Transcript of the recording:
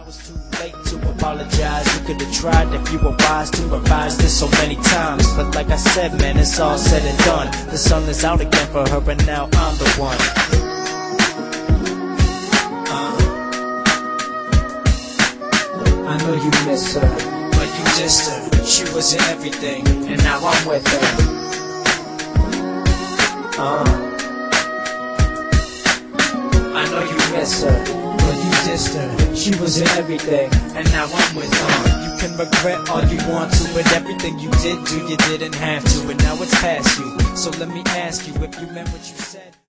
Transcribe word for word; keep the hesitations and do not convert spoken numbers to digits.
Now it's too late to apologize. You could have tried if you were wise to revise this so many times. But like I said, man, it's all said and done. The sun is out again for her, and now I'm the one. uh, I know you miss her, but you dissed her. She was in everything, and now I'm with her. uh, I know you miss her, but you dissed her. She was in everything, and now I'm with her. You can regret all you want to, but everything you did do, you didn't have to. And now it's past you, so let me ask you if you meant what you said.